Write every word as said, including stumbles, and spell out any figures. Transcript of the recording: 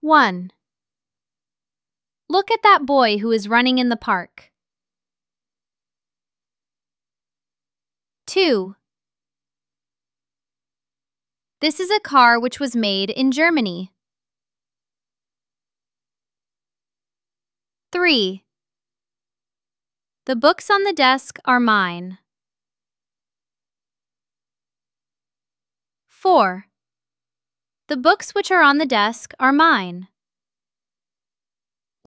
one. Look at that boy who is running in the park. two. This is a car which was made in Germany. three. The books on the desk are mine. four. The books which are on the desk are mine.